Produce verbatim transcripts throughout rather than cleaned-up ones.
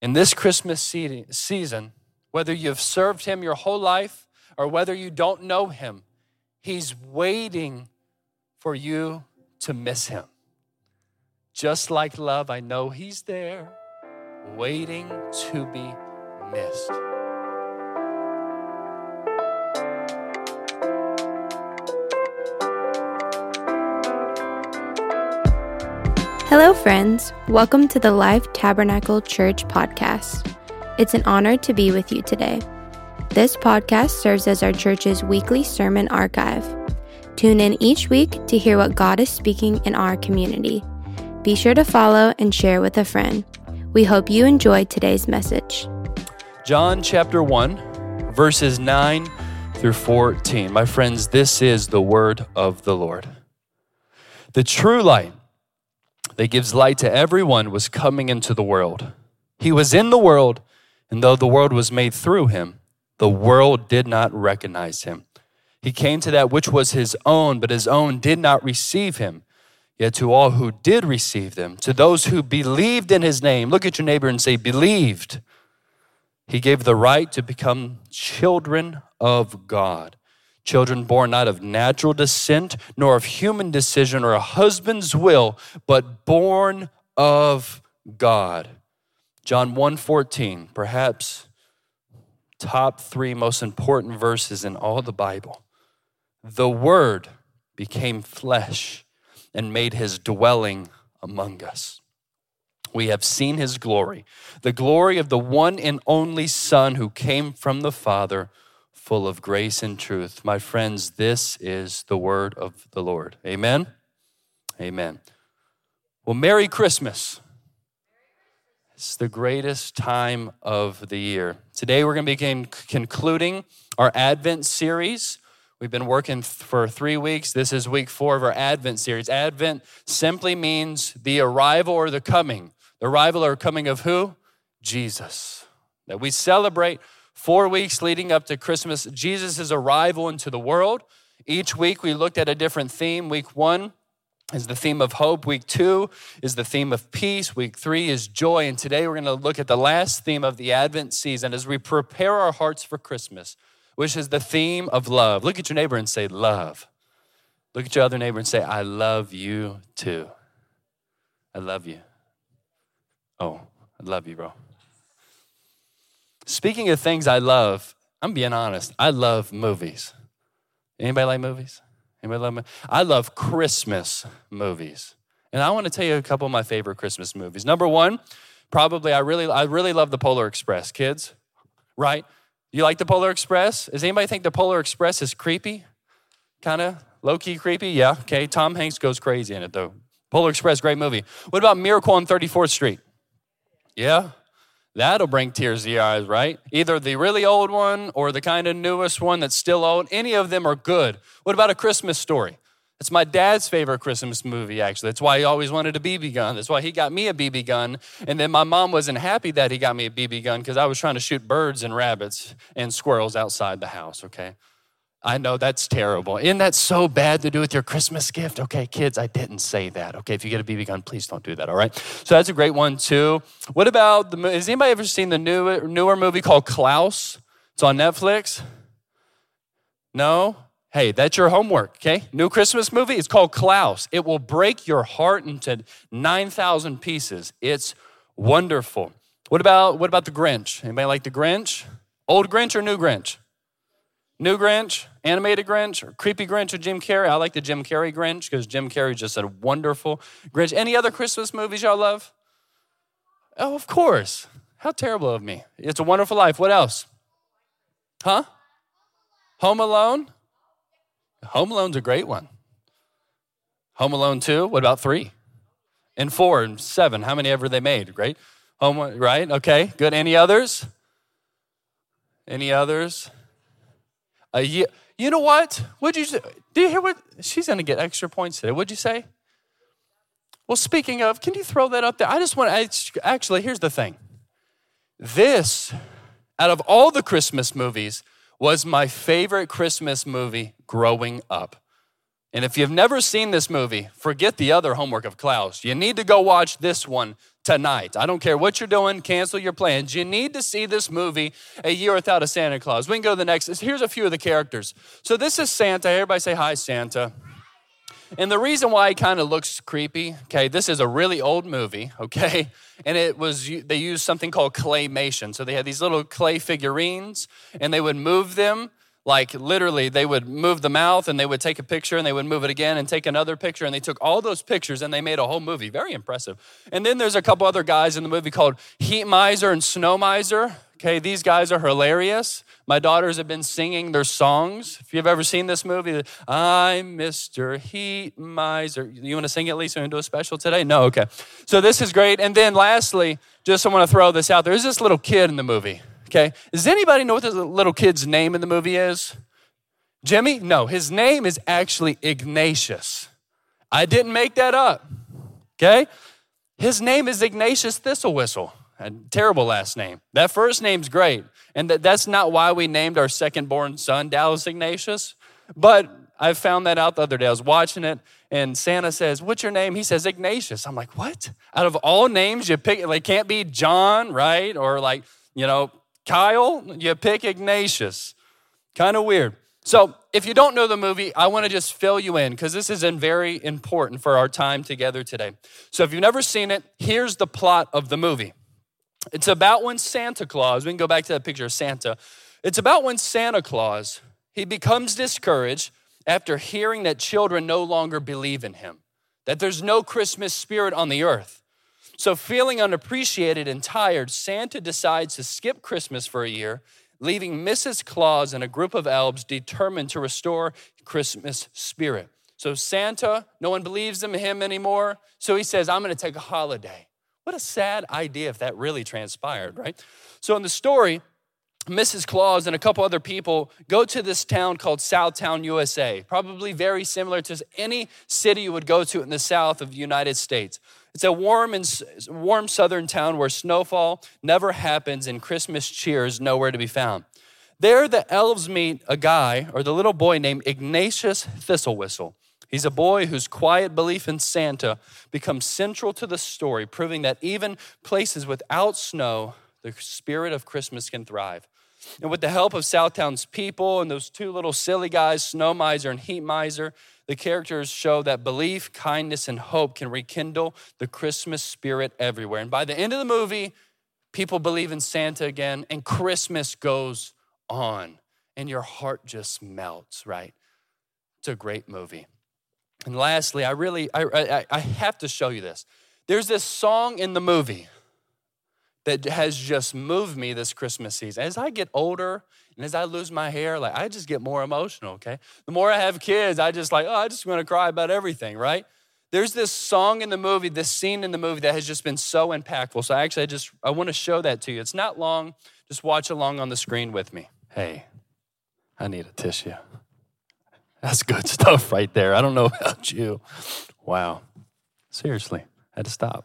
In this Christmas season, whether you've served him your whole life or whether you don't know him, he's waiting for you to miss him. Just like love, I know he's there, waiting to be missed. Hello, friends. Welcome to the Life Tabernacle Church podcast. It's an honor to be with you today. This podcast serves as our church's weekly sermon archive. Tune in each week to hear what God is speaking in our community. Be sure to follow and share with a friend. We hope you enjoyed today's message. John chapter one, verses nine through fourteen. My friends, this is the word of the Lord. The true light that gives light to everyone was coming into the world. He was in the world, and though the world was made through him, the world did not recognize him. He came to that which was his own, but his own did not receive him. Yet to all who did receive them, to those who believed in his name, look at your neighbor and say, believed. He gave the right to become children of God. Children born not of natural descent, nor of human decision or a husband's will, but born of God. John one fourteen, perhaps top three most important verses in all the Bible. The Word became flesh and made his dwelling among us. We have seen his glory, the glory of the one and only Son who came from the Father, full of grace and truth. My friends, this is the word of the Lord. Amen? Amen. Well, Merry Christmas. It's the greatest time of the year. Today we're going to be concluding our Advent series. We've been working for three weeks. This is week four of our Advent series. Advent simply means the arrival or the coming. The arrival or coming of who? Jesus. That we celebrate four weeks leading up to Christmas, Jesus' arrival into the world. Each week we looked at a different theme. Week one is the theme of hope. Week two is the theme of peace. Week three is joy. And today we're going to look at the last theme of the Advent season as we prepare our hearts for Christmas, which is the theme of love. Look at your neighbor and say, love. Look at your other neighbor and say, I love you too. I love you. Oh, I love you, bro. Speaking of things I love, I'm being honest, I love movies. Anybody like movies? Anybody love movies? I love Christmas movies. And I want to tell you a couple of my favorite Christmas movies. Number one, probably I really I really love the Polar Express, kids, right? You like the Polar Express? Does anybody think the Polar Express is creepy? Kind of low-key creepy? Yeah, okay. Tom Hanks goes crazy in it, though. Polar Express, great movie. What about Miracle on thirty-fourth Street? Yeah, that'll bring tears to your eyes, right? Either the really old one or the kind of newest one that's still old. Any of them are good. What about A Christmas Story? It's my dad's favorite Christmas movie, actually. That's why he always wanted a B B gun. That's why he got me a B B gun. And then my mom wasn't happy that he got me a B B gun because I was trying to shoot birds and rabbits and squirrels outside the house, okay? I know that's terrible. Isn't that so bad to do with your Christmas gift? Okay, kids, I didn't say that. Okay, if you get a B B gun, please don't do that, all right? So that's a great one, too. What about, the? Has anybody ever seen the new, newer movie called Klaus? It's on Netflix. No? Hey, that's your homework, okay? New Christmas movie, it's called Klaus. It will break your heart into nine thousand pieces. It's wonderful. What about, what about The Grinch? Anybody like The Grinch? Old Grinch or new Grinch? New Grinch, animated Grinch, or creepy Grinch with Jim Carrey. I like the Jim Carrey Grinch because Jim Carrey just a wonderful Grinch. Any other Christmas movies y'all love? Oh, of course. How terrible of me. It's a Wonderful Life. What else? Huh? Home Alone? Home Alone's a great one. Home Alone two? What about three? And four and seven. How many ever they made? Great. Home, right? Okay, good. Any others? Any others? Uh, you, you know what? What'd you say? Do you hear what? She's going to get extra points today. What'd you say? Well, speaking of, can you throw that up there? I just want to, actually, here's the thing. This, out of all the Christmas movies, was my favorite Christmas movie growing up. And if you've never seen this movie, forget the other homework of Klaus. You need to go watch this one tonight. I don't care what you're doing, cancel your plans. You need to see this movie, A Year Without a Santa Claus. We can go to the next. Here's a few of the characters. So this is Santa. Everybody say hi, Santa. And the reason why he kind of looks creepy, okay, this is a really old movie, okay? And it was, they used something called claymation. So they had these little clay figurines, and they would move them, like literally they would move the mouth, and they would take a picture, and they would move it again and take another picture, and they took all those pictures, and they made a whole movie. Very impressive. And then there's a couple other guys in the movie called Heat Miser and Snow Miser. Okay, these guys are hilarious. My daughters have been singing their songs. If you've ever seen this movie, I'm Mister Heat Miser. You want to sing it, Lisa? You want to do a special today? No, okay. So this is great. And then lastly, just I want to throw this out there. There's this little kid in the movie, okay? Does anybody know what this little kid's name in the movie is? Jimmy? No, his name is actually Ignatius. I didn't make that up, okay? His name is Ignatius Thistlewhistle. A terrible last name. That first name's great. And that, that's not why we named our second born son Dallas Ignatius. But I found that out the other day. I was watching it, and Santa says, what's your name? He says, Ignatius. I'm like, what? Out of all names, you pick, like, can't be John, right? Or like, you know, Kyle, you pick Ignatius. Kind of weird. So if you don't know the movie, I want to just fill you in because this is very important for our time together today. So if you've never seen it, here's the plot of the movie. It's about when Santa Claus, we can go back to that picture of Santa. It's about when Santa Claus, he becomes discouraged after hearing that children no longer believe in him, that there's no Christmas spirit on the earth. So feeling unappreciated and tired, Santa decides to skip Christmas for a year, leaving Missus Claus and a group of elves determined to restore Christmas spirit. So Santa, no one believes in him anymore. So he says, I'm going to take a holiday. What a sad idea if that really transpired, right? So in the story, Missus Claus and a couple other people go to this town called Southtown, U S A, probably very similar to any city you would go to in the south of the United States. It's a warm and warm southern town where snowfall never happens and Christmas cheer is nowhere to be found. There, the elves meet a guy or the little boy named Ignatius Thistlewhistle. He's a boy whose quiet belief in Santa becomes central to the story, proving that even places without snow, the spirit of Christmas can thrive. And with the help of Southtown's people and those two little silly guys, Snow Miser and Heat Miser, the characters show that belief, kindness, and hope can rekindle the Christmas spirit everywhere. And by the end of the movie, people believe in Santa again, and Christmas goes on, and your heart just melts, right? It's a great movie. And lastly, I really, I, I, I have to show you this. There's this song in the movie that has just moved me this Christmas season. As I get older and as I lose my hair, like I just get more emotional, okay? The more I have kids, I just like, oh, I just want to cry about everything, right? There's this song in the movie, this scene in the movie that has just been so impactful. So actually, I just, I want to show that to you. It's not long. Just watch along on the screen with me. Hey, I need a tissue. That's good stuff right there. I don't know about you. Wow. Seriously, I had to stop.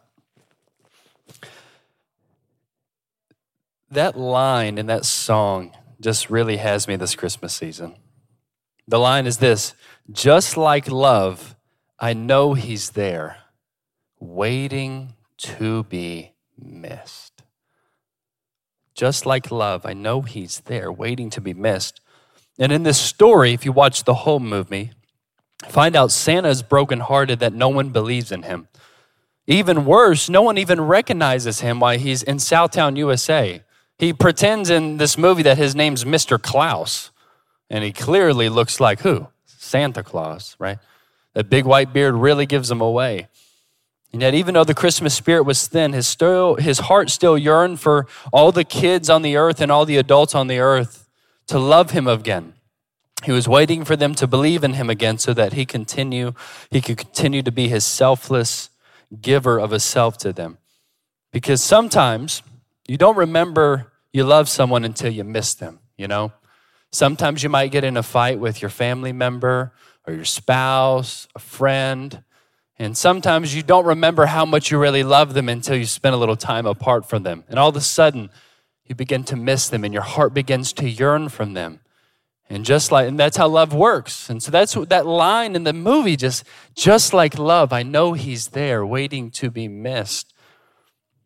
That line in that song just really has me this Christmas season. The line is this: just like love, I know he's there, waiting to be missed. Just like love, I know he's there, waiting to be missed. And in this story, if you watch the whole movie, find out Santa is brokenhearted that no one believes in him. Even worse, no one even recognizes him while he's in Southtown, U S A. He pretends in this movie that his name's Mister Claus, and he clearly looks like who? Santa Claus, right? That big white beard really gives him away. And yet, even though the Christmas spirit was thin, his, still, his heart still yearned for all the kids on the earth and all the adults on the earth to love him again. He was waiting for them to believe in him again so that he continue, he could continue to be his selfless giver of himself to them. Because sometimes you don't remember you love someone until you miss them, you know? Sometimes you might get in a fight with your family member or your spouse, a friend, and sometimes you don't remember how much you really love them until you spend a little time apart from them. And all of a sudden, you begin to miss them and your heart begins to yearn from them. And just like, and that's how love works. And so that's what that line in the movie, just, just like love, I know he's there waiting to be missed.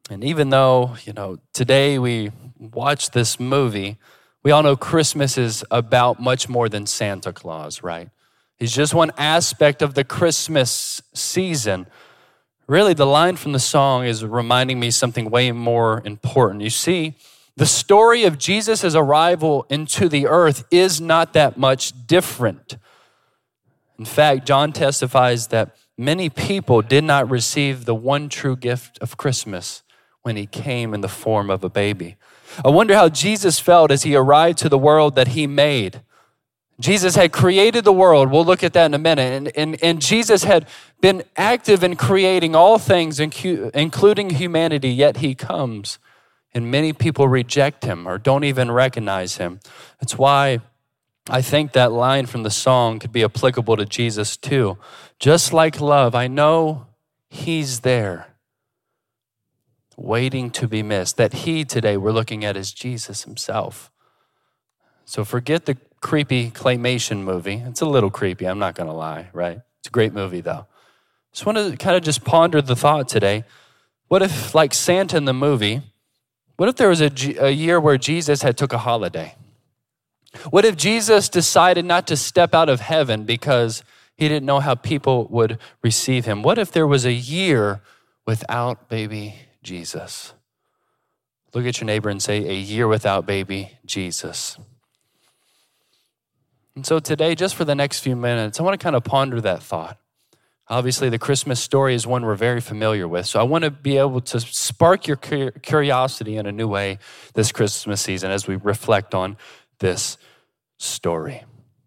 And even though, you know, today we watch this movie, we all know Christmas is about much more than Santa Claus, right? He's just one aspect of the Christmas season. Really, the line from the song is reminding me something way more important. You see, the story of Jesus' arrival into the earth is not that much different. In fact, John testifies that many people did not receive the one true gift of Christmas when he came in the form of a baby. I wonder how Jesus felt as he arrived to the world that he made. Jesus had created the world. We'll look at that in a minute. And, and, and Jesus had been active in creating all things, including humanity, yet he comes. And many people reject him or don't even recognize him. That's why I think that line from the song could be applicable to Jesus too. Just like love, I know he's there, waiting to be missed. That he today we're looking at is Jesus himself. So forget the creepy claymation movie. It's a little creepy, I'm not gonna lie, right? It's a great movie though. Just want to kind of just ponder the thought today. What if, like Santa in the movie, what if there was a, a year where Jesus had took a holiday? What if Jesus decided not to step out of heaven because he didn't know how people would receive him? What if there was a year without baby Jesus? Look at your neighbor and say, a year without baby Jesus. And so today, just for the next few minutes, I want to kind of ponder that thought. Obviously, the Christmas story is one we're very familiar with. So I want to be able to spark your curiosity in a new way this Christmas season as we reflect on this story.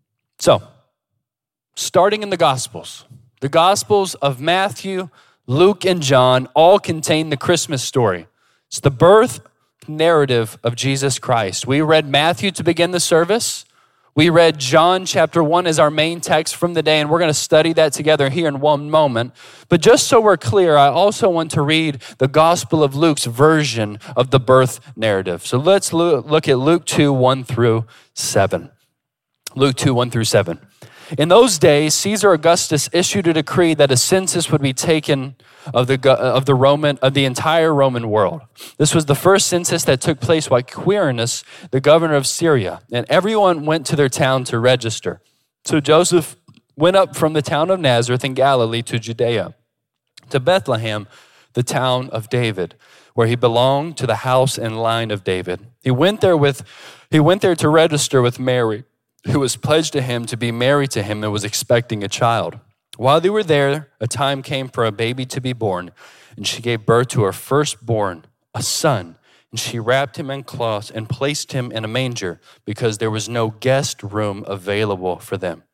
So, starting in the Gospels, the Gospels of Matthew, Luke, and John all contain the Christmas story. It's the birth narrative of Jesus Christ. We read Matthew to begin the service. We read John chapter one as our main text from the day, and we're going to study that together here in one moment. But just so we're clear, I also want to read the Gospel of Luke's version of the birth narrative. So let's look at Luke two, one through seven. Luke two, one through seven. In those days, Caesar Augustus issued a decree that a census would be taken of the of the Roman of the entire Roman world. This was the first census that took place while Quirinius, the governor of Syria, and everyone went to their town to register. So Joseph went up from the town of Nazareth in Galilee to Judea, to Bethlehem, the town of David, where he belonged to the house and line of David. He went there with he went there to register with Mary, who was pledged to him to be married to him and was expecting a child. While they were there, a time came for a baby to be born, and she gave birth to her firstborn, a son, and she wrapped him in cloths and placed him in a manger because there was no guest room available for them.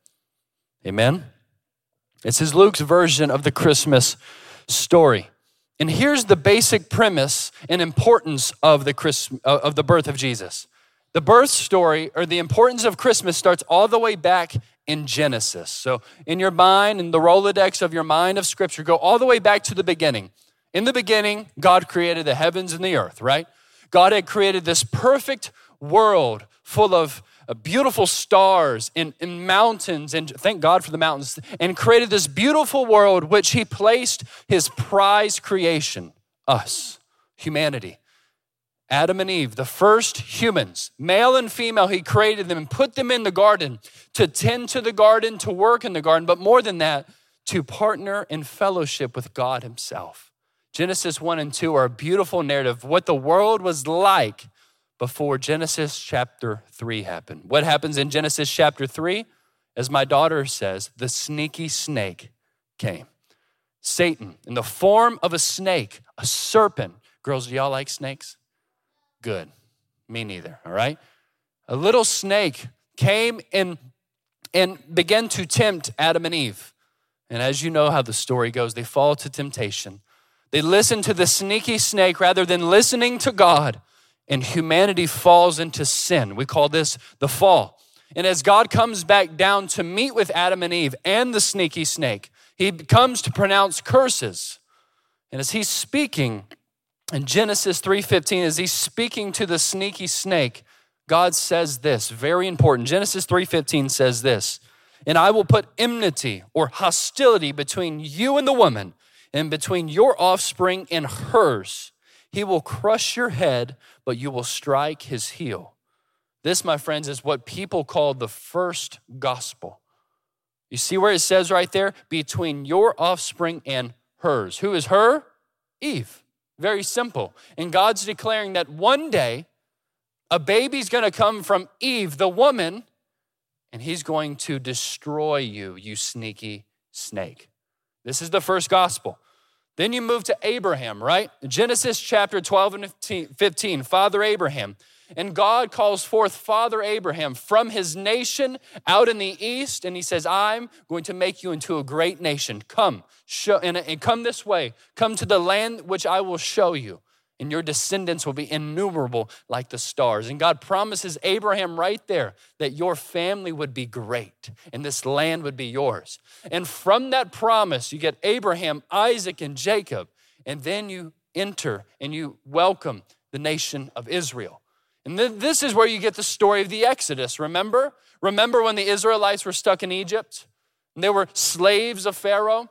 Amen? This is Luke's version of the Christmas story. And here's the basic premise and importance of the Christ, of the birth of Jesus. The birth story, or the importance of Christmas, starts all the way back in Genesis. So in your mind, in the Rolodex of your mind of Scripture, go all the way back to the beginning. In the beginning, God created the heavens and the earth, right? God had created this perfect world full of beautiful stars and, and mountains, and thank God for the mountains, and created this beautiful world which he placed his prized creation, us, humanity. Adam and Eve, the first humans, male and female, he created them and put them in the garden to tend to the garden, to work in the garden, but more than that, to partner in fellowship with God himself. Genesis one and two are a beautiful narrative of what the world was like before Genesis chapter three happened. What happens in Genesis chapter three? As my daughter says, the sneaky snake came. Satan, in the form of a snake, a serpent. Girls, do y'all like snakes? Good. Me neither, all right? A little snake came and, and began to tempt Adam and Eve. And as you know how the story goes, they fall to temptation. They listen to the sneaky snake rather than listening to God, and humanity falls into sin. We call this the fall. And as God comes back down to meet with Adam and Eve and the sneaky snake, he comes to pronounce curses. And as he's speaking, in Genesis three fifteen, as he's speaking to the sneaky snake, God says this, very important. Genesis three fifteen says this, and I will put enmity or hostility between you and the woman, and between your offspring and hers. He will crush your head, but you will strike his heel. This, my friends, is what people call the first gospel. You see where it says right there, between your offspring and hers. Who is her? Eve. Very simple. And God's declaring that one day, a baby's gonna come from Eve, the woman, and he's going to destroy you, you sneaky snake. This is the first gospel. Then you move to Abraham, right? Genesis chapter twelve and fifteen, Father Abraham. And God calls forth Father Abraham from his nation out in the east, and he says, I'm going to make you into a great nation. Come, show, and, and come this way. Come to the land which I will show you, and your descendants will be innumerable like the stars. And God promises Abraham right there that your family would be great, and this land would be yours. And from that promise, you get Abraham, Isaac, and Jacob, and then you enter and you welcome the nation of Israel. And then this is where you get the story of the Exodus, remember? Remember when the Israelites were stuck in Egypt? And they were slaves of Pharaoh?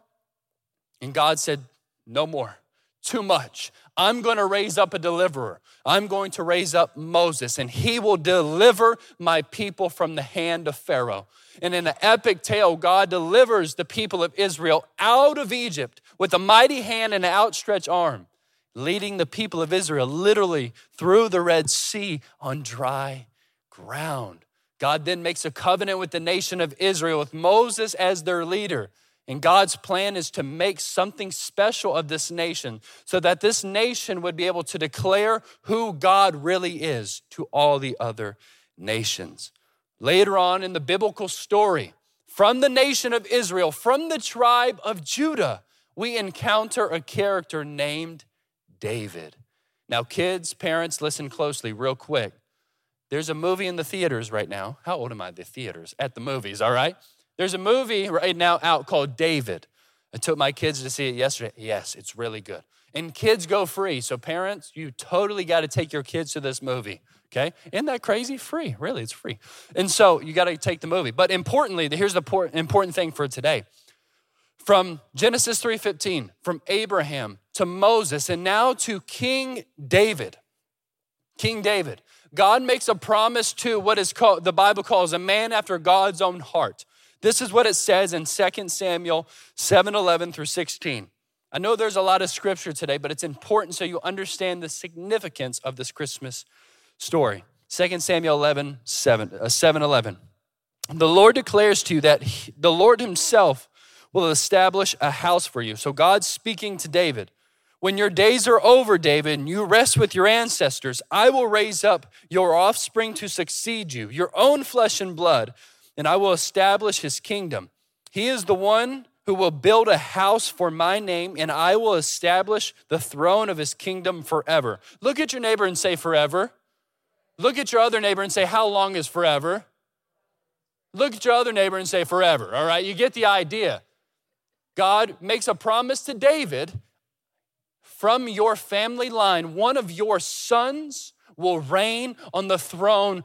And God said, no more, too much. I'm going to raise up a deliverer. I'm going to raise up Moses, and he will deliver my people from the hand of Pharaoh. And in an epic tale, God delivers the people of Israel out of Egypt with a mighty hand and an outstretched arm, leading the people of Israel literally through the Red Sea on dry ground. God then makes a covenant with the nation of Israel with Moses as their leader. And God's plan is to make something special of this nation so that this nation would be able to declare who God really is to all the other nations. Later on in the biblical story, from the nation of Israel, from the tribe of Judah, we encounter a character named David. Now, kids, parents, listen closely real quick. There's a movie in the theaters right now. How old am I? The theaters, at the movies, all right? There's a movie right now out called David. I took my kids to see it yesterday. Yes, it's really good. And kids go free. So parents, you totally got to take your kids to this movie, okay? Isn't that crazy? Free, really, it's free. And so you got to take the movie. But importantly, here's the important thing for today. From Genesis three fifteen, from Abraham to Moses, and now to King David. King David. God makes a promise to what is called, the Bible calls a man after God's own heart. This is what it says in Second Samuel seven eleven through sixteen. I know there's a lot of scripture today, but it's important so you understand the significance of this Christmas story. Second Samuel eleven, seven, uh, seven eleven. The Lord declares to you that he, the Lord himself will establish a house for you. So God's speaking to David. When your days are over, David, and you rest with your ancestors, I will raise up your offspring to succeed you, your own flesh and blood, and I will establish his kingdom. He is the one who will build a house for my name, and I will establish the throne of his kingdom forever. Look at your neighbor and say forever. Look at your other neighbor and say, how long is forever? Look at your other neighbor and say forever, all right? You get the idea. God makes a promise to David, from your family line, one of your sons will reign on the throne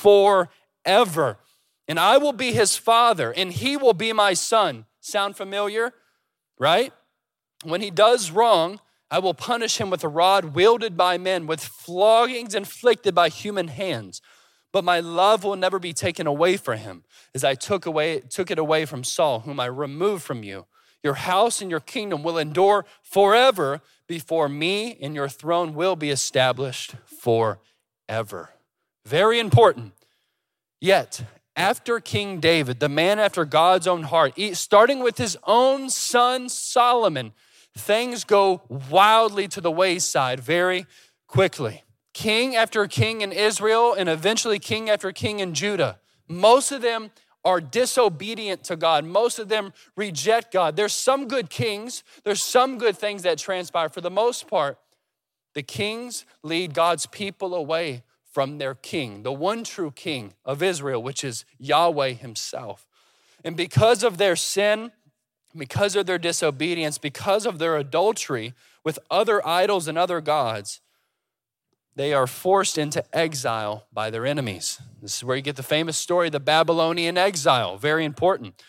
forever. And I will be his father, and he will be my son. Sound familiar? Right? When he does wrong, I will punish him with a rod wielded by men, with floggings inflicted by human hands. But my love will never be taken away from him, as I took away took it away from Saul, whom I removed from you. Your house and your kingdom will endure forever before me, and your throne will be established forever. Very important. Yet, after King David, the man after God's own heart, starting with his own son Solomon, things go wildly to the wayside very quickly. King after king in Israel, and eventually king after king in Judah. Most of them are disobedient to God. Most of them reject God. There's some good kings. There's some good things that transpire. For the most part, the kings lead God's people away from their king, the one true king of Israel, which is Yahweh himself. And because of their sin, because of their disobedience, because of their adultery with other idols and other gods, they are forced into exile by their enemies. This is where you get the famous story, the Babylonian exile, very important.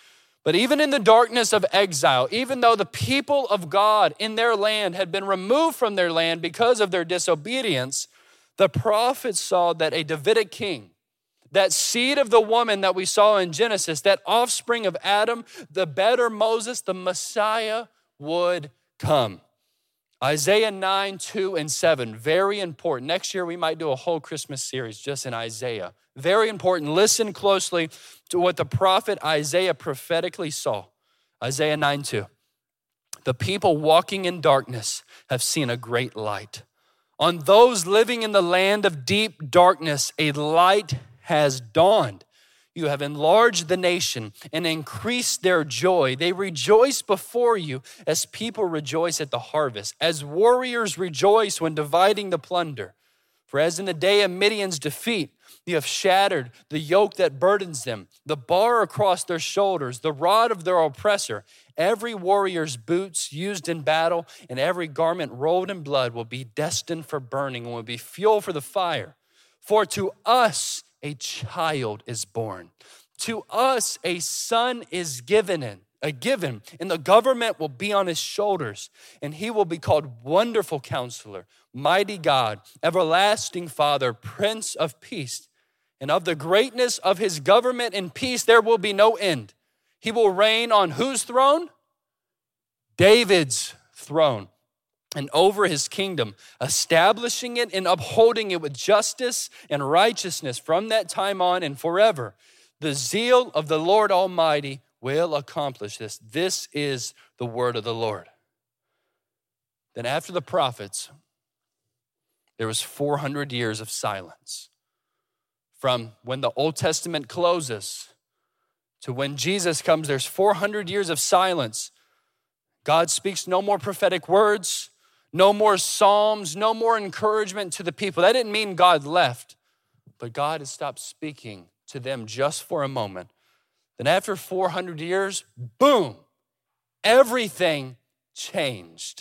But even in the darkness of exile, even though the people of God in their land had been removed from their land because of their disobedience, the prophets saw that a Davidic king, that seed of the woman that we saw in Genesis, that offspring of Adam, the better Moses, the Messiah would come. Isaiah nine, two, and seven, very important. Next year, we might do a whole Christmas series just in Isaiah. Very important. Listen closely to what the prophet Isaiah prophetically saw. Isaiah nine, two. The people walking in darkness have seen a great light. On those living in the land of deep darkness, a light has dawned. You have enlarged the nation and increased their joy. They rejoice before you as people rejoice at the harvest, as warriors rejoice when dividing the plunder. For as in the day of Midian's defeat, you have shattered the yoke that burdens them, the bar across their shoulders, the rod of their oppressor. Every warrior's boots used in battle and every garment rolled in blood will be destined for burning and will be fuel for the fire. For to us a child is born. To us a son is given in, a given, and the government will be on his shoulders, and he will be called Wonderful Counselor, Mighty God, Everlasting Father, Prince of Peace. And of the greatness of his government and peace there will be no end. He will reign on whose throne? David's throne. And over his kingdom, establishing it and upholding it with justice and righteousness from that time on and forever. The zeal of the Lord Almighty will accomplish this. This is the word of the Lord. Then after the prophets, there was four hundred years of silence. From when the Old Testament closes to when Jesus comes, there's four hundred years of silence. God speaks no more prophetic words, no more psalms, no more encouragement to the people. That didn't mean God left, but God had stopped speaking to them just for a moment. Then after four hundred years, boom, everything changed.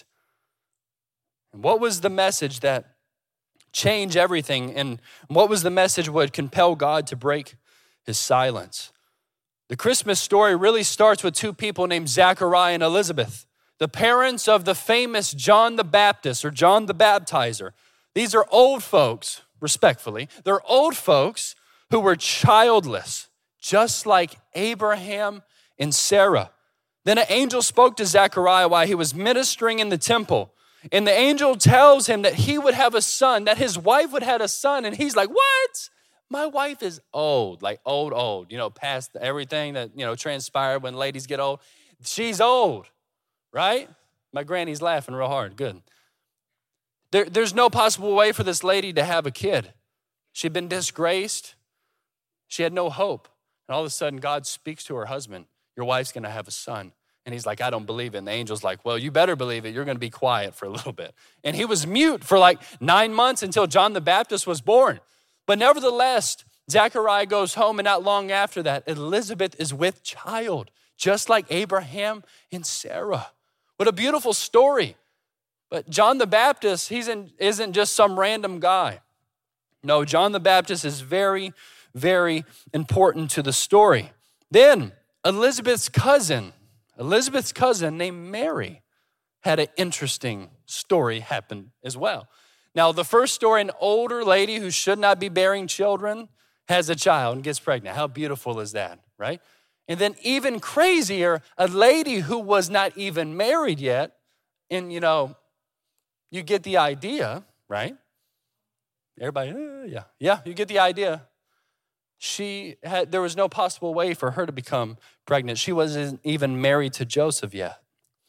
And what was the message that changed everything? And what was the message that would compel God to break his silence? The Christmas story really starts with two people named Zachariah and Elizabeth, the parents of the famous John the Baptist or John the Baptizer. These are old folks, respectfully. They're old folks who were childless, just like Abraham and Sarah. Then an angel spoke to Zechariah while he was ministering in the temple. And the angel tells him that he would have a son, that his wife would have a son. And he's like, what? My wife is old, like old, old, you know, past everything that, you know, transpired when ladies get old. She's old, right? My granny's laughing real hard. Good. There, there's no possible way for this lady to have a kid. She'd been disgraced. She had no hope. And all of a sudden, God speaks to her husband. Your wife's going to have a son. And he's like, I don't believe it. And the angel's like, well, you better believe it. You're going to be quiet for a little bit. And he was mute for like nine months until John the Baptist was born. But nevertheless, Zechariah goes home, and not long after that, Elizabeth is with child, just like Abraham and Sarah. What a beautiful story. But John the Baptist, he isn't just some random guy. No, John the Baptist is very, very important to the story. Then Elizabeth's cousin, Elizabeth's cousin named Mary had an interesting story happen as well. Now, the first story, an older lady who should not be bearing children has a child and gets pregnant. How beautiful is that, right? And then even crazier, a lady who was not even married yet, and you know, you get the idea, right? Everybody, uh, yeah, yeah, you get the idea. She had, there was no possible way for her to become pregnant. She wasn't even married to Joseph yet.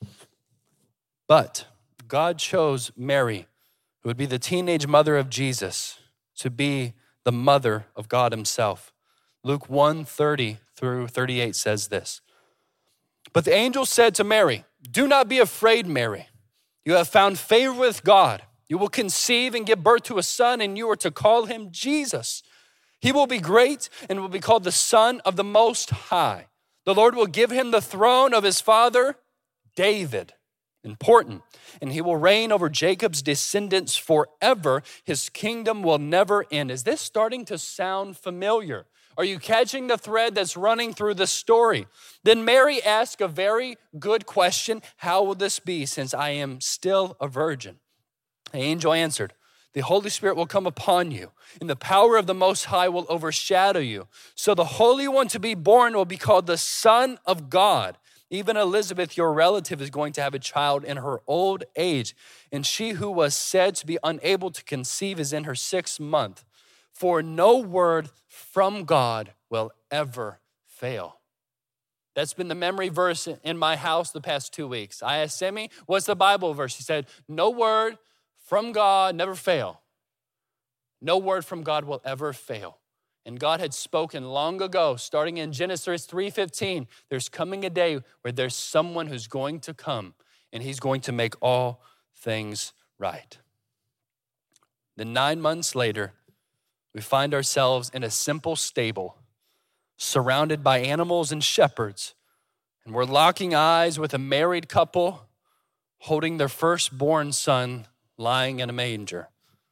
But God chose Mary, who would be the teenage mother of Jesus, to be the mother of God himself. Luke one, thirty through thirty-eight says this. But the angel said to Mary, do not be afraid, Mary. You have found favor with God. You will conceive and give birth to a son, and you are to call him Jesus. He will be great and will be called the Son of the Most High. The Lord will give him the throne of his father, David. Important. And he will reign over Jacob's descendants forever. His kingdom will never end. Is this starting to sound familiar? Are you catching the thread that's running through the story? Then Mary asked a very good question. How will this be since I am still a virgin? The angel answered, the Holy Spirit will come upon you, and the power of the Most High will overshadow you. So the Holy One to be born will be called the Son of God. Even Elizabeth, your relative, is going to have a child in her old age, and she who was said to be unable to conceive is in her sixth month. For no word from God will ever fail. That's been the memory verse in my house the past two weeks. I asked Simi, what's the Bible verse? He said, no word from God never fail. No word from God will ever fail. And God had spoken long ago, starting in Genesis three fifteen, there's coming a day where there's someone who's going to come, and he's going to make all things right. Then nine months later, we find ourselves in a simple stable, surrounded by animals and shepherds, and we're locking eyes with a married couple holding their firstborn son lying in a manger.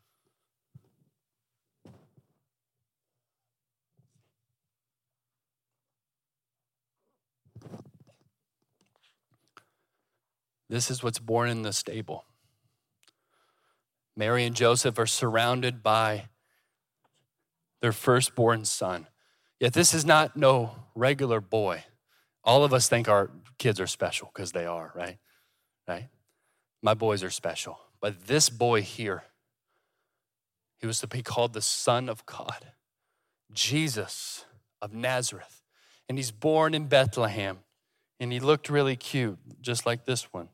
This is what's born in the stable. Mary and Joseph are surrounded by their firstborn son. Yet this is not no regular boy. All of us think our kids are special because they are, right? Right? My boys are special. But this boy here, he was to be called the Son of God, Jesus of Nazareth. And he's born in Bethlehem. And he looked really cute, just like this one.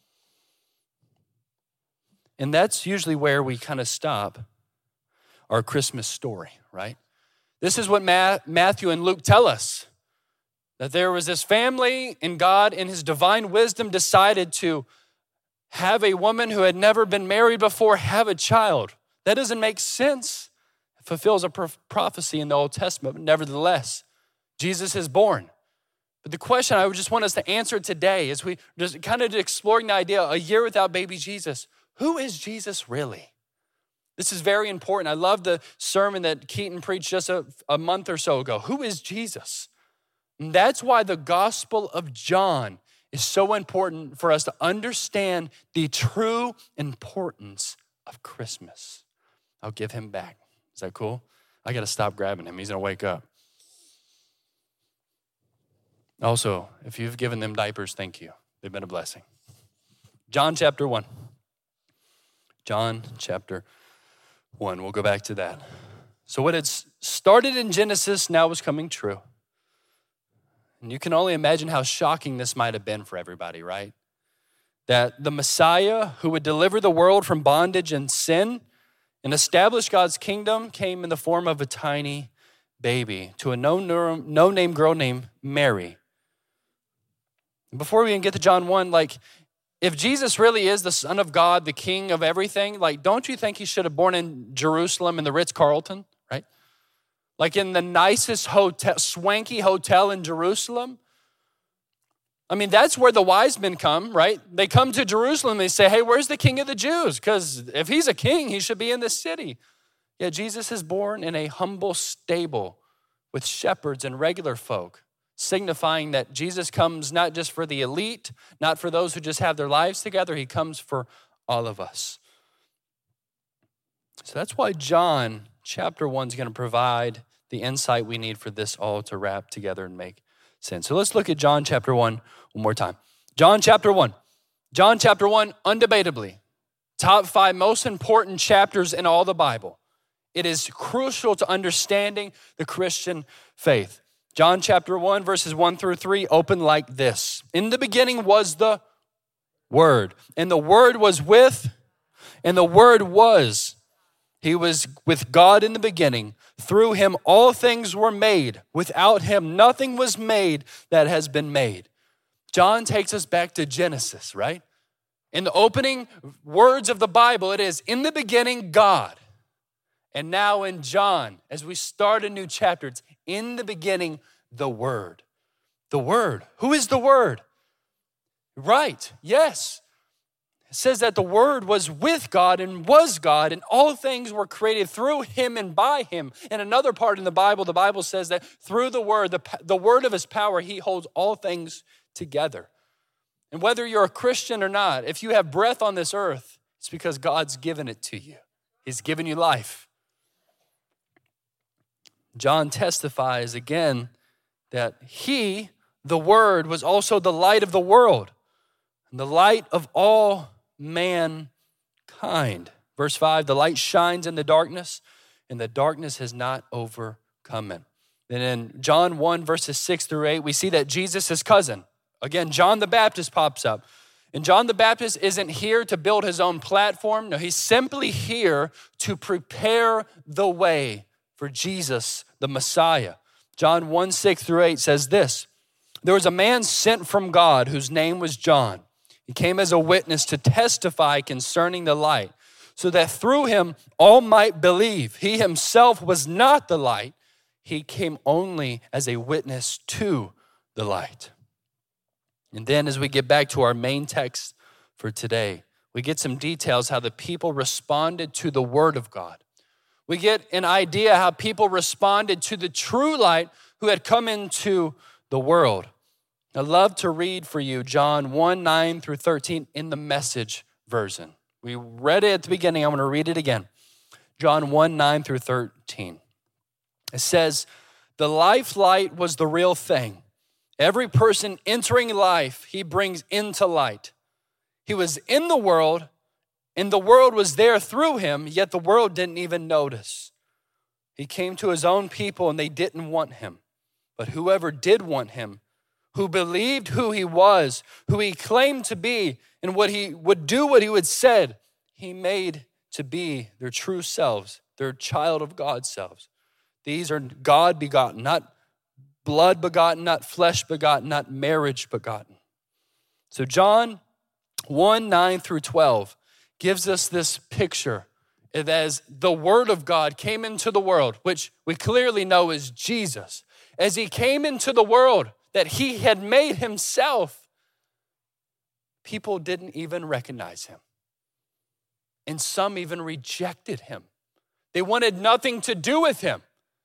And that's usually where we kind of stop our Christmas story, right? This is what Matthew and Luke tell us, that there was this family and God in his divine wisdom decided to have a woman who had never been married before have a child. That doesn't make sense. It fulfills a prophecy in the Old Testament, but nevertheless, Jesus is born. But the question I would just want us to answer today is we just kind of exploring the idea, a year without baby Jesus. Who is Jesus really? This is very important. I love the sermon that Keaton preached just a, a month or so ago. Who is Jesus? And that's why the Gospel of John is so important for us to understand the true importance of Christmas. I'll give him back. Is that cool? I got to stop grabbing him. He's going to wake up. Also, if you've given them diapers, thank you. They've been a blessing. John chapter one. John chapter one. We'll go back to that. So what had started in Genesis now was coming true. And you can only imagine how shocking this might have been for everybody, right? That the Messiah who would deliver the world from bondage and sin and establish God's kingdom came in the form of a tiny baby to a no-name girl named Mary. Before we even get to John one, like, if Jesus really is the Son of God, the King of everything, like, don't you think he should have born in Jerusalem in the Ritz-Carlton, right? Like in the nicest hotel, swanky hotel in Jerusalem? I mean, that's where the wise men come, right? They come to Jerusalem, they say, hey, where's the King of the Jews? Because if he's a king, he should be in this city. Yeah, Jesus is born in a humble stable with shepherds and regular folk, signifying that Jesus comes not just for the elite, not for those who just have their lives together. He comes for all of us. So that's why John chapter one is going to provide the insight we need for this all to wrap together and make sense. So let's look at John chapter one one more time. John chapter one. John chapter one, undebatably, top five most important chapters in all the Bible. It is crucial to understanding the Christian faith. John chapter one, verses one through three, open like this. In the beginning was the Word, and the Word was with, and the Word was. He was with God in the beginning. Through him all things were made. Without him nothing was made that has been made. John takes us back to Genesis, right? In the opening words of the Bible, it is, in the beginning, God. And now in John, as we start a new chapter, it's in the beginning, the Word. The Word. Who is the Word? Right, yes. It says that the Word was with God and was God, and all things were created through him and by him. In another part in the Bible, the Bible says that through the Word, the, the word of his power, he holds all things together. And whether you're a Christian or not, if you have breath on this earth, it's because God's given it to you. He's given you life. John testifies again that he, the Word, was also the light of the world and the light of all mankind. Verse five, the light shines in the darkness, and the darkness has not overcome it. Then in John one, verses six through eight, we see that Jesus' cousin, again, John the Baptist pops up. And John the Baptist isn't here to build his own platform. No, he's simply here to prepare the way for Jesus, the Messiah. John one, six through eight says this, there was a man sent from God whose name was John. He came as a witness to testify concerning the light, so that through him all might believe. He himself was not the light. He came only as a witness to the light. And then as we get back to our main text for today, we get some details how the people responded to the word of God. We get an idea how people responded to the true light who had come into the world. I'd love to read for you John one, nine through thirteen in the Message version. We read it at the beginning. I'm going to read it again. John one, nine through thirteen. It says, the life light was the real thing. Every person entering life, he brings into light. He was in the world, and the world was there through him, yet the world didn't even notice. He came to his own people, and they didn't want him. But whoever did want him, who believed who he was, who he claimed to be, and what he would do, what he would said, he made to be their true selves, their child of God selves. These are God begotten, not blood begotten, not flesh begotten, not marriage begotten. So John one, nine through twelve gives us this picture of as the word of God came into the world, which we clearly know is Jesus. As he came into the world that he had made himself, people didn't even recognize him. And some even rejected him. They wanted nothing to do with him.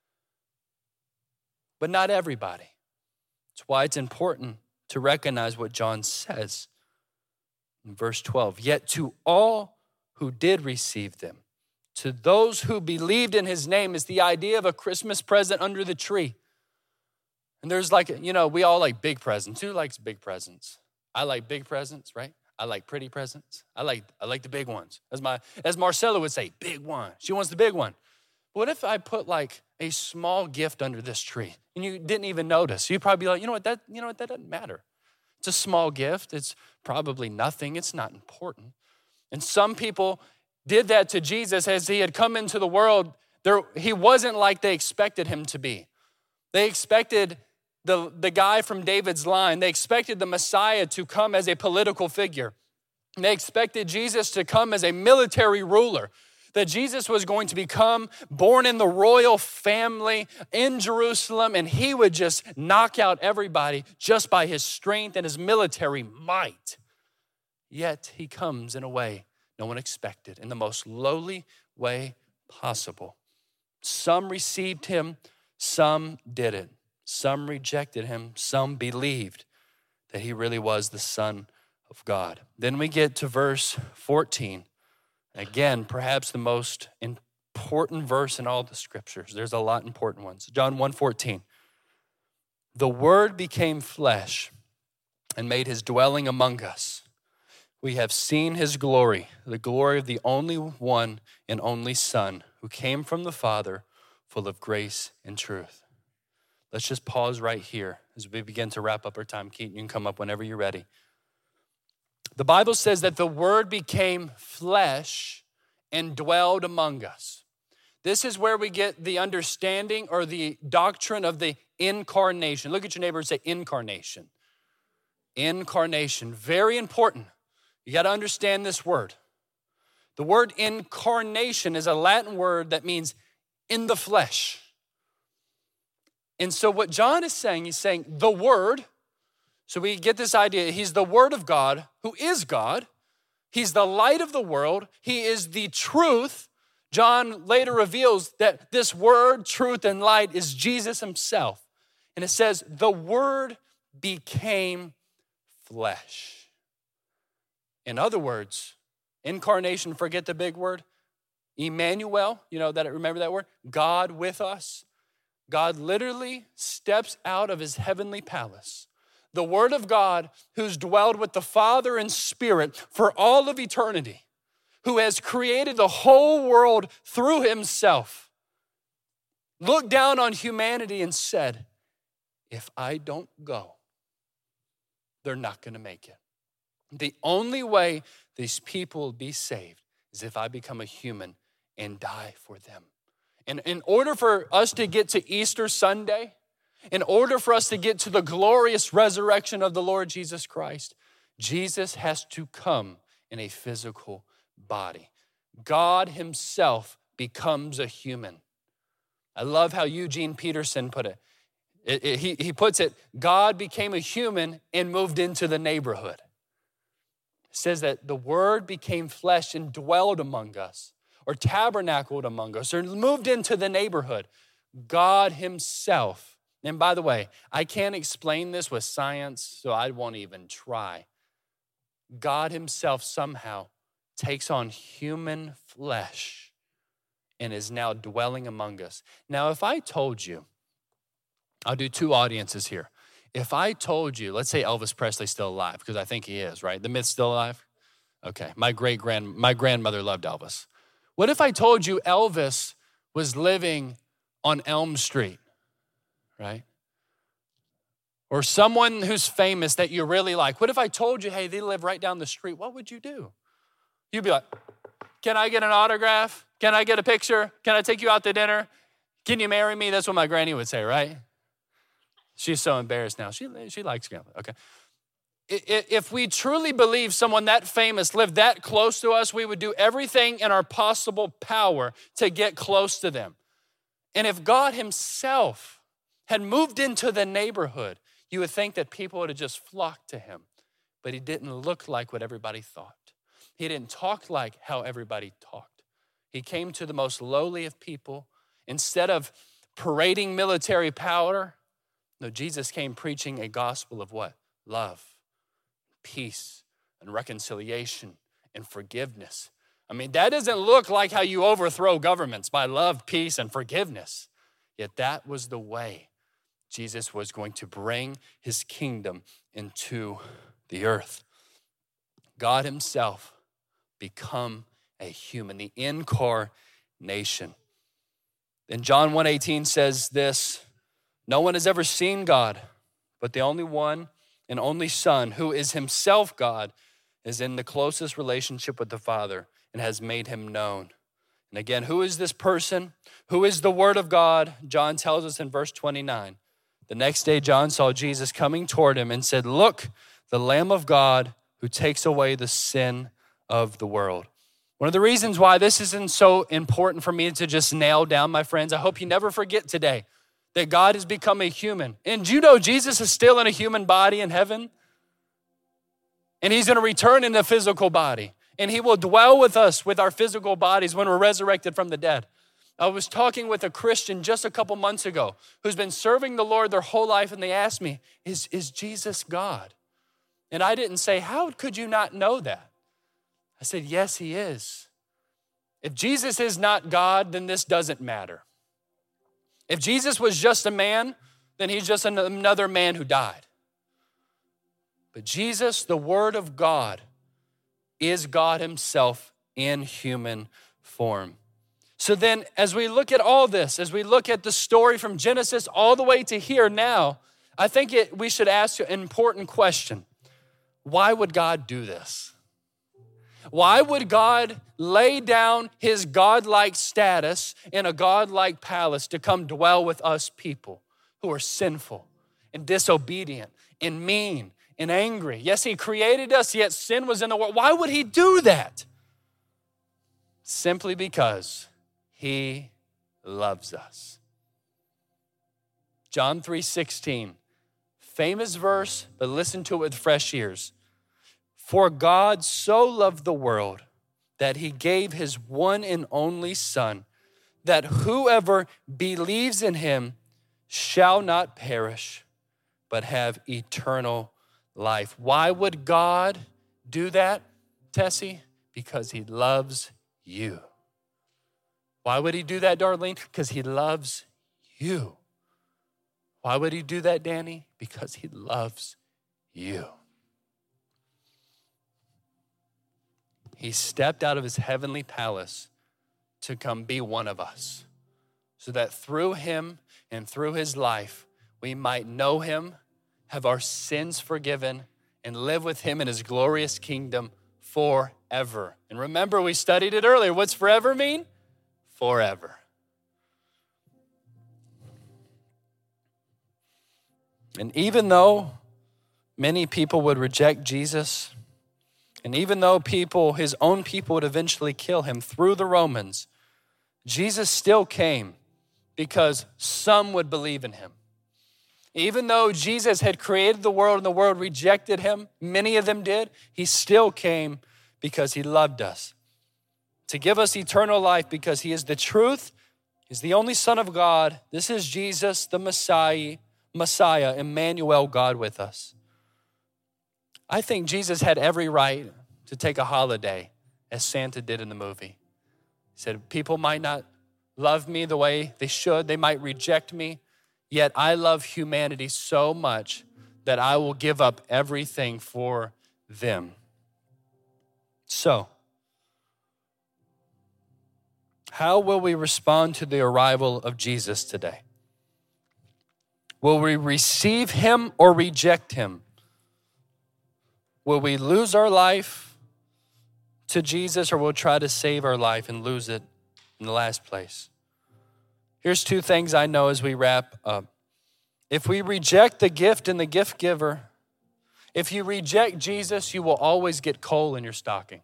But not everybody. That's why it's important to recognize what John says in verse twelve. Yet to all who did receive them, to those who believed in his name, is the idea of a Christmas present under the tree. And there's like, you know, we all like big presents. Who likes big presents? I like big presents, right? I like pretty presents. I like I like the big ones. As my as Marcella would say, big one. She wants the big one. What if I put like a small gift under this tree and you didn't even notice? You'd probably be like, you know what, that you know what, that doesn't matter. It's a small gift. It's probably nothing. It's not important. And some people did that to Jesus as he had come into the world. There, he wasn't like they expected him to be. They expected the, the guy from David's line. They expected the Messiah to come as a political figure. They expected Jesus to come as a military ruler. That Jesus was going to become born in the royal family in Jerusalem, and he would just knock out everybody just by his strength and his military might. Yet he comes in a way no one expected, in the most lowly way possible. Some received him, some didn't. Some rejected him, some believed that he really was the Son of God. Then we get to verse fourteen. Again, perhaps the most important verse in all the scriptures. There's a lot of important ones. John one fourteen. The Word became flesh and made his dwelling among us. We have seen his glory, the glory of the only one and only Son who came from the Father, full of grace and truth. Let's just pause right here as we begin to wrap up our time. Keaton, you can come up whenever you're ready. The Bible says that the Word became flesh and dwelled among us. This is where we get the understanding or the doctrine of the incarnation. Look at your neighbor and say incarnation. Incarnation, very important. You got to understand this word. The word incarnation is a Latin word that means in the flesh. And so what John is saying, he's saying the Word. So we get this idea, he's the Word of God, who is God. He's the light of the world. He is the truth. John later reveals that this word, truth and light, is Jesus himself. And it says, the word became flesh. In other words, incarnation, forget the big word. Emmanuel, you know that, remember that word? God with us. God literally steps out of his heavenly palace. The word of God, who's dwelled with the Father and Spirit for all of eternity, who has created the whole world through himself, looked down on humanity and said, if I don't go, they're not gonna make it. The only way these people will be saved is if I become a human and die for them. And in order for us to get to Easter Sunday, in order for us to get to the glorious resurrection of the Lord Jesus Christ, Jesus has to come in a physical body. God himself becomes a human. I love how Eugene Peterson put it. It, it he, he puts it, God became a human and moved into the neighborhood. It says that the word became flesh and dwelled among us, or tabernacled among us, or moved into the neighborhood. God himself. And by the way, I can't explain this with science, so I won't even try. God himself somehow takes on human flesh and is now dwelling among us. Now, if I told you, I'll do two audiences here. If I told you, let's say Elvis Presley's still alive, because I think he is, right? The myth's still alive? Okay, my great-grand, my grandmother loved Elvis. What if I told you Elvis was living on Elm Street, right? Or someone who's famous that you really like. What if I told you, hey, they live right down the street? What would you do? You'd be like, can I get an autograph? Can I get a picture? Can I take you out to dinner? Can you marry me? That's what my granny would say, right? She's so embarrassed now. She, she likes me. Okay. If we truly believe someone that famous lived that close to us, we would do everything in our possible power to get close to them. And if God himself had moved into the neighborhood, you would think that people would have just flocked to him. But he didn't look like what everybody thought. He didn't talk like how everybody talked. He came to the most lowly of people. Instead of parading military power, no, Jesus came preaching a gospel of what? Love, peace, and reconciliation, and forgiveness. I mean, that doesn't look like how you overthrow governments, by love, peace, and forgiveness. Yet that was the way Jesus was going to bring his kingdom into the earth. God himself become a human, the incarnation. And John one eighteen says this, no one has ever seen God, but the only one and only Son, who is himself God, is in the closest relationship with the Father and has made him known. And again, who is this person? Who is the Word of God? John tells us in verse twenty-nine. The next day, John saw Jesus coming toward him and said, look, the Lamb of God who takes away the sin of the world. One of the reasons why this isn't so important for me to just nail down, my friends, I hope you never forget today that God has become a human. And do you know Jesus is still in a human body in heaven? And he's gonna return in a physical body. And he will dwell with us with our physical bodies when we're resurrected from the dead. I was talking with a Christian just a couple months ago who's been serving the Lord their whole life, and they asked me, is, is Jesus God? And I didn't say, how could you not know that? I said, yes, he is. If Jesus is not God, then this doesn't matter. If Jesus was just a man, then he's just another man who died. But Jesus, the Word of God, is God himself in human form. So then, as we look at all this, as we look at the story from Genesis all the way to here now, I think it, we should ask an important question. Why would God do this? Why would God lay down his godlike status in a godlike palace to come dwell with us people who are sinful and disobedient and mean and angry? Yes, he created us, yet sin was in the world. Why would he do that? Simply because he loves us. John three sixteen, famous verse, but listen to it with fresh ears. For God so loved the world that he gave his one and only Son, that whoever believes in him shall not perish, but have eternal life. Why would God do that, Tessie? Because he loves you. Why would he do that, Darlene? Because he loves you. Why would he do that, Danny? Because he loves you. He stepped out of his heavenly palace to come be one of us, so that through him and through his life, we might know him, have our sins forgiven, and live with him in his glorious kingdom forever. And remember, we studied it earlier. What's forever mean? Forever. And even though many people would reject Jesus, and even though people, his own people would eventually kill him through the Romans, Jesus still came because some would believe in him. Even though Jesus had created the world and the world rejected him, many of them did, he still came because he loved us. To give us eternal life because he is the truth, he's the only Son of God. This is Jesus, the Messiah, Messiah, Emmanuel, God with us. I think Jesus had every right to take a holiday as Santa did in the movie. He said, people might not love me the way they should. They might reject me. Yet I love humanity so much that I will give up everything for them. So, how will we respond to the arrival of Jesus today? Will we receive him or reject him? Will we lose our life to Jesus, or we'll try to save our life and lose it in the last place? Here's two things I know as we wrap up. If we reject the gift and the gift giver, if you reject Jesus, you will always get coal in your stocking.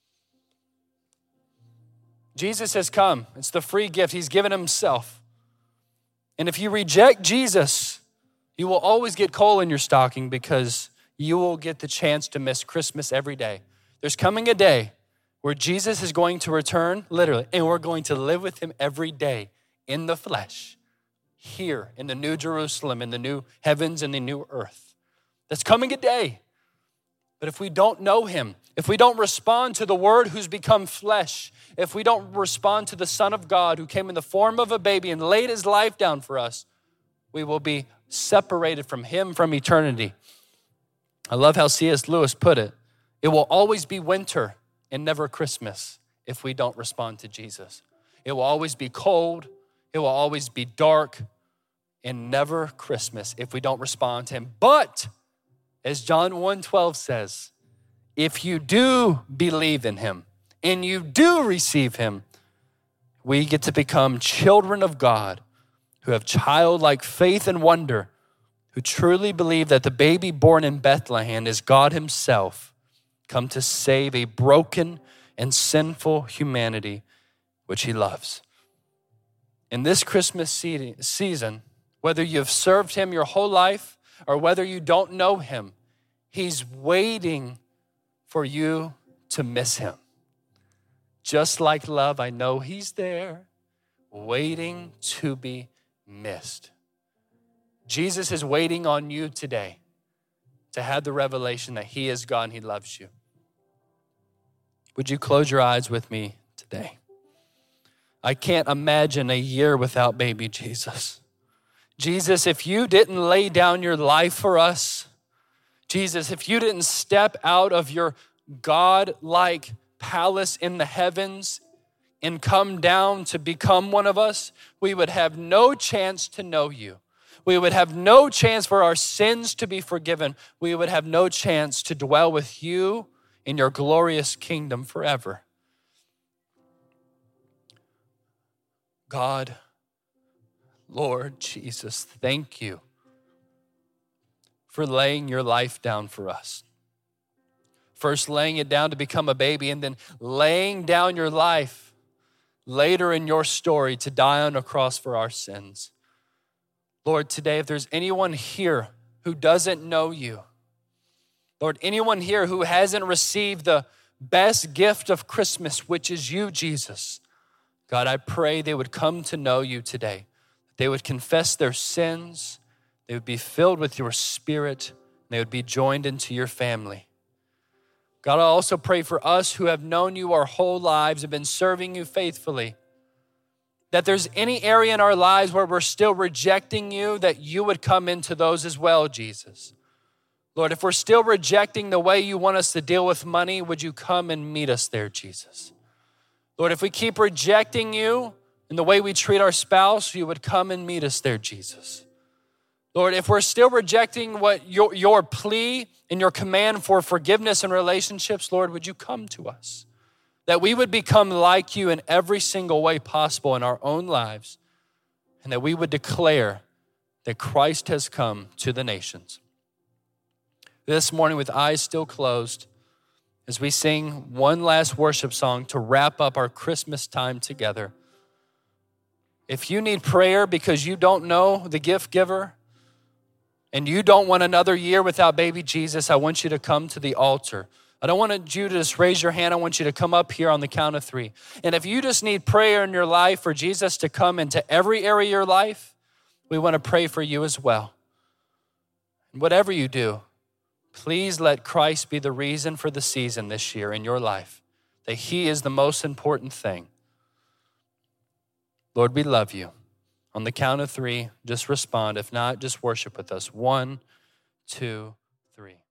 Jesus has come. It's the free gift. He's given himself. And if you reject Jesus, you will always get coal in your stocking because you will get the chance to miss Christmas every day. There's coming a day where Jesus is going to return, literally, and we're going to live with him every day in the flesh, here in the new Jerusalem, in the new heavens and the new earth. That's coming a day. But if we don't know him, if we don't respond to the word who's become flesh, if we don't respond to the Son of God who came in the form of a baby and laid his life down for us, we will be separated from him from eternity. I love how C S Lewis put it. It will always be winter and never Christmas if we don't respond to Jesus. It will always be cold. It will always be dark and never Christmas if we don't respond to him. But as John one twelve says, if you do believe in him and you do receive him, we get to become children of God who have childlike faith and wonder, who truly believe that the baby born in Bethlehem is God himself, come to save a broken and sinful humanity which he loves. In this Christmas season, whether you've served him your whole life or whether you don't know him, he's waiting for you to miss him. Just like love, I know he's there, waiting to be missed. Jesus is waiting on you today to have the revelation that he is God and he loves you. Would you close your eyes with me today? I can't imagine a year without baby Jesus. Jesus, if you didn't lay down your life for us, Jesus, if you didn't step out of your God-like palace in the heavens and come down to become one of us, we would have no chance to know you. We would have no chance for our sins to be forgiven. We would have no chance to dwell with you in your glorious kingdom forever. God, Lord Jesus, thank you for laying your life down for us. First laying it down to become a baby, and then laying down your life later in your story to die on a cross for our sins. Lord, today, if there's anyone here who doesn't know you, Lord, anyone here who hasn't received the best gift of Christmas, which is you, Jesus, God, I pray they would come to know you today. They would confess their sins. They would be filled with your Spirit. They would be joined into your family. God, I also pray for us who have known you our whole lives, have been serving you faithfully, that there's any area in our lives where we're still rejecting you, that you would come into those as well, Jesus. Lord, if we're still rejecting the way you want us to deal with money, would you come and meet us there, Jesus? Lord, if we keep rejecting you in the way we treat our spouse, you would come and meet us there, Jesus. Lord, if we're still rejecting what your, your plea and your command for forgiveness and relationships, Lord, would you come to us? That we would become like you in every single way possible in our own lives, and that we would declare that Christ has come to the nations. This morning, with eyes still closed, as we sing one last worship song to wrap up our Christmas time together, if you need prayer because you don't know the gift giver and you don't want another year without baby Jesus, I want you to come to the altar. I don't want you to just raise your hand. I want you to come up here on the count of three. And if you just need prayer in your life for Jesus to come into every area of your life, we want to pray for you as well. And whatever you do, please let Christ be the reason for the season this year in your life, that he is the most important thing. Lord, we love you. On the count of three, just respond. If not, just worship with us. One, two, three.